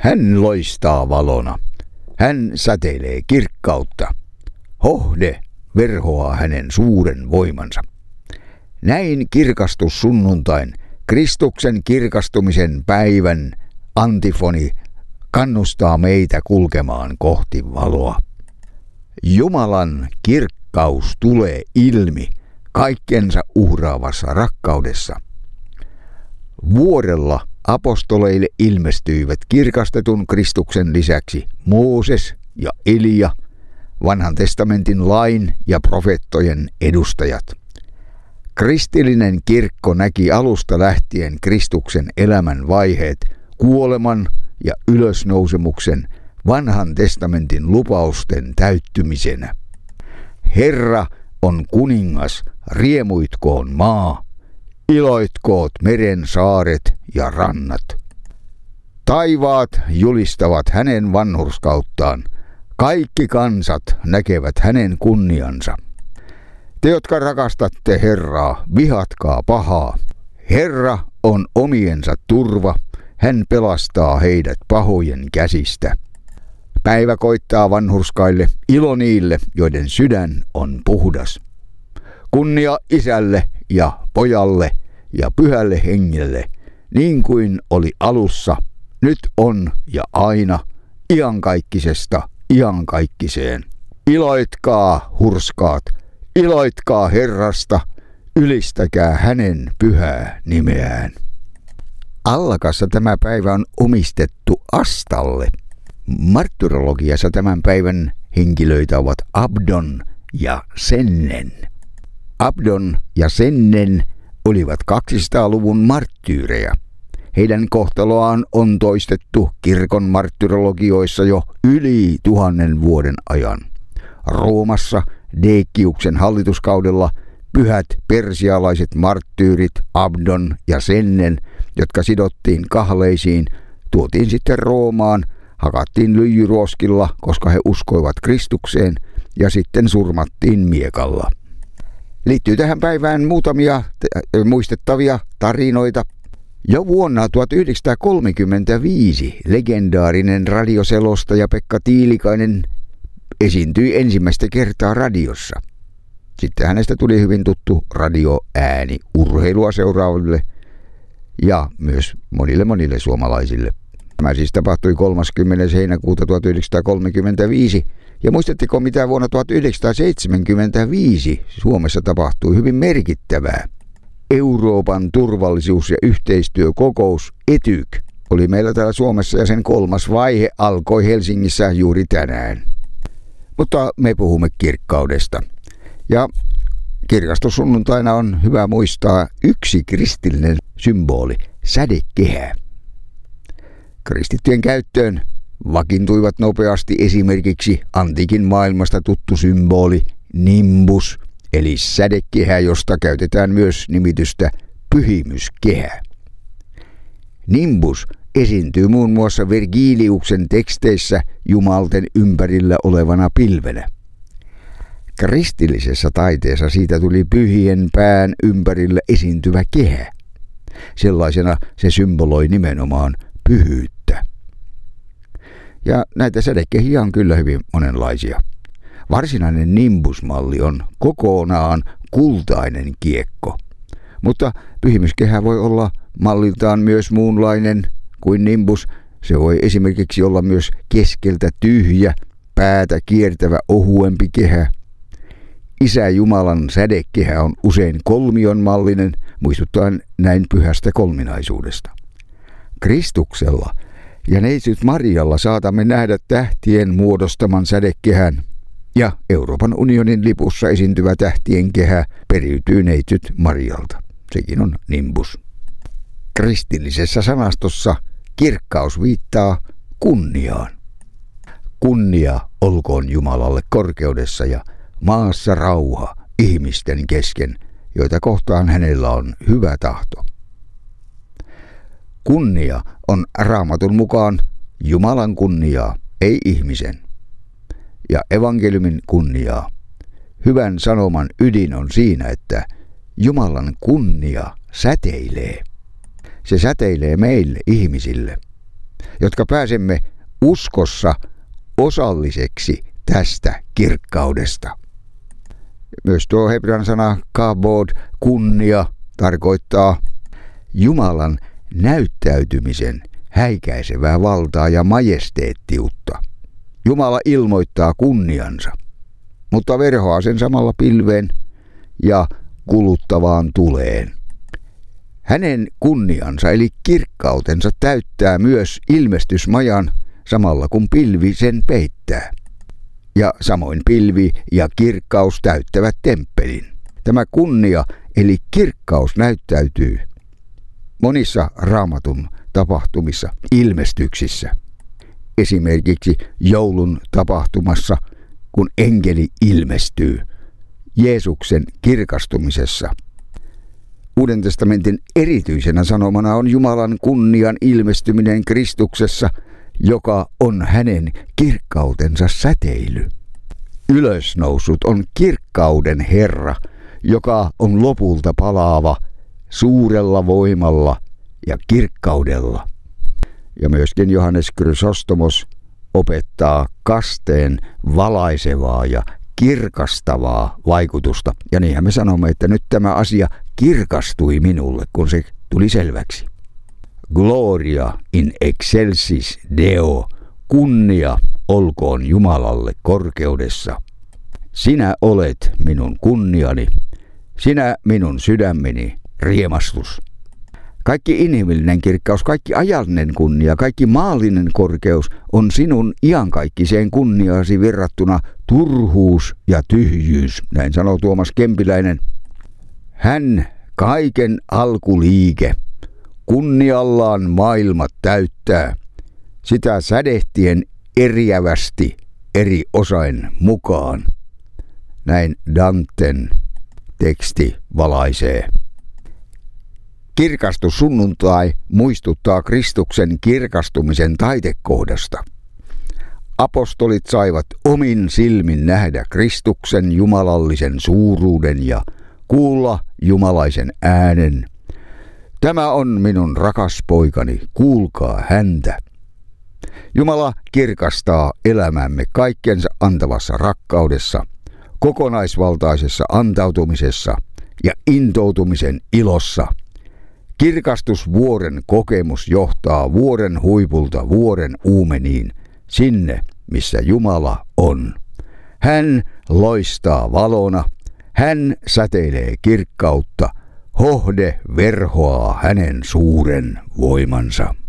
Hän loistaa valona. Hän säteilee kirkkautta. Hohde verhoaa hänen suuren voimansa. Näin kirkastussunnuntain, Kristuksen kirkastumisen päivän antifoni kannustaa meitä kulkemaan kohti valoa. Jumalan kirkkaus tulee ilmi kaikkensa uhraavassa rakkaudessa. Vuorella apostoleille ilmestyivät kirkastetun Kristuksen lisäksi Mooses ja Elia, vanhan testamentin lain ja profeettojen edustajat. Kristillinen kirkko näki alusta lähtien Kristuksen elämän vaiheet kuoleman ja ylösnousemuksen vanhan testamentin lupausten täyttymisenä. Herra on kuningas, riemuitkoon maa, iloitkoot meren saaret ja rannat. Taivaat julistavat hänen vanhurskauttaan, kaikki kansat näkevät hänen kunniansa. Te, jotka rakastatte Herraa, vihatkaa pahaa. Herra on omiensa turva, hän pelastaa heidät pahojen käsistä. Päivä koittaa vanhurskaille, ilo niille, joiden sydän on puhdas. Kunnia Isälle ja Pojalle ja Pyhälle Hengelle, niin kuin oli alussa, nyt on ja aina, iankaikkisesta iankaikkiseen. Iloitkaa, hurskaat, iloitkaa Herrasta, ylistäkää hänen pyhää nimeään. Allakassa tämä päivä on omistettu Astalle. Martyrologiassa tämän päivän henkilöitä ovat Abdon ja Sennen. Abdon ja Sennen olivat 200-luvun marttyyrejä. Heidän kohtaloaan on toistettu kirkon martyrologioissa jo yli 1000 vuoden ajan. Roomassa Deciuksen hallituskaudella pyhät persialaiset marttyyrit Abdon ja Sennen, jotka sidottiin kahleisiin, tuotiin sitten Roomaan, hakattiin lyijyruoskilla, koska he uskoivat Kristukseen, ja sitten surmattiin miekalla. Liittyy tähän päivään muutamia muistettavia tarinoita. Jo vuonna 1935 legendaarinen radioselostaja Pekka Tiilikainen esiintyi ensimmäistä kertaa radiossa. Sitten hänestä tuli hyvin tuttu radioääni urheilua seuraaville ja myös monille suomalaisille. Tämä siis tapahtui 30. heinäkuuta 1935. Ja muistatteko, mitä vuonna 1975 Suomessa tapahtui hyvin merkittävää? Euroopan turvallisuus- ja yhteistyökokous ETYK oli meillä täällä Suomessa ja sen 3. vaihe alkoi Helsingissä juuri tänään. Mutta me puhumme kirkkaudesta. Ja kirkastussunnuntaina on hyvä muistaa yksi kristillinen symboli, sädekehä. Kristittyjen käyttöön vakiintuivat nopeasti esimerkiksi antiikin maailmasta tuttu symboli nimbus, eli sädekehä, josta käytetään myös nimitystä pyhimyskehä. Nimbus esiintyy muun muassa Vergiliuksen teksteissä jumalten ympärillä olevana pilvenä. Kristillisessä taiteessa siitä tuli pyhien pään ympärillä esiintyvä kehä. Sellaisena se symboloi nimenomaan pyhyyttä. Ja näitä sädekehiä on kyllä hyvin monenlaisia. Varsinainen nimbusmalli on kokonaan kultainen kiekko. Mutta pyhimyskehä voi olla malliltaan myös muunlainen kuin nimbus. Se voi esimerkiksi olla myös keskeltä tyhjä, päätä kiertävä ohuempi kehä. Isä Jumalan sädekehä on usein kolmionmallinen, muistuttaen näin pyhästä kolminaisuudesta. Kristuksella ja neitsyt Marialla saatamme nähdä tähtien muodostaman sädekehän, ja Euroopan unionin lipussa esiintyvä tähtien kehä periytyy neitsyt Marialta. Sekin on nimbus. Kristillisessä sanastossa kirkkaus viittaa kunniaan. Kunnia olkoon Jumalalle korkeudessa ja maassa rauha ihmisten kesken, joita kohtaan hänellä on hyvä tahto. Kunnia on Raamatun mukaan Jumalan kunniaa, ei ihmisen. Ja evankeliumin kunniaa. Hyvän sanoman ydin on siinä, että Jumalan kunnia säteilee. Se säteilee meille ihmisille. jotka pääsemme uskossa osalliseksi tästä kirkkaudesta. Myös tuo hebrean sana kabod, kunnia, tarkoittaa Jumalan näyttäytymisen häikäisevää valtaa ja majesteettiutta. Jumala ilmoittaa kunniansa, mutta verhoaa sen samalla pilveen ja kuluttavaan tuleen. Hänen kunniansa eli kirkkautensa täyttää myös ilmestysmajan samalla kun pilvi sen peittää. Ja samoin pilvi ja kirkkaus täyttävät temppelin. Tämä kunnia eli kirkkaus näyttäytyy monissa Raamatun tapahtumissa, ilmestyksissä. Esimerkiksi joulun tapahtumassa, kun enkeli ilmestyy, Jeesuksen kirkastumisessa. Uuden testamentin erityisenä sanomana on Jumalan kunnian ilmestyminen Kristuksessa, joka on hänen kirkkautensa säteily. Ylösnousut on kirkkauden Herra, joka on lopulta palaava suurella voimalla ja kirkkaudella. Ja myöskin Johannes Chrysostomos opettaa kasteen valaisevaa ja kirkastavaa vaikutusta. Ja niinhän me sanomme, että nyt tämä asia kirkastui minulle, kun se tuli selväksi. Gloria in excelsis Deo, kunnia olkoon Jumalalle korkeudessa. Sinä olet minun kunniani, sinä minun sydämeni riemastus. Kaikki inhimillinen kirkkaus, kaikki ajallinen kunnia, kaikki maallinen korkeus on sinun iankaikkiseen kunniaasi verrattuna turhuus ja tyhjyys, näin sanoo Tuomas Kempiläinen. Hän kaiken alkuliike, kunniallaan maailmat täyttää, sitä sädehtien eriävästi eri osain mukaan. Näin Danten teksti valaisee. Kirkastussunnuntai muistuttaa Kristuksen kirkastumisen taitekohdasta. Apostolit saivat omin silmin nähdä Kristuksen jumalallisen suuruuden ja kuulla jumalaisen äänen. Tämä on minun rakas poikani, kuulkaa häntä. Jumala kirkastaa elämämme kaikkensa antavassa rakkaudessa, kokonaisvaltaisessa antautumisessa ja intoutumisen ilossa. Kirkastusvuoren kokemus johtaa vuoren huipulta vuoren uumeniin, sinne missä Jumala on. Hän loistaa valona, hän säteilee kirkkautta, hohde verhoaa hänen suuren voimansa.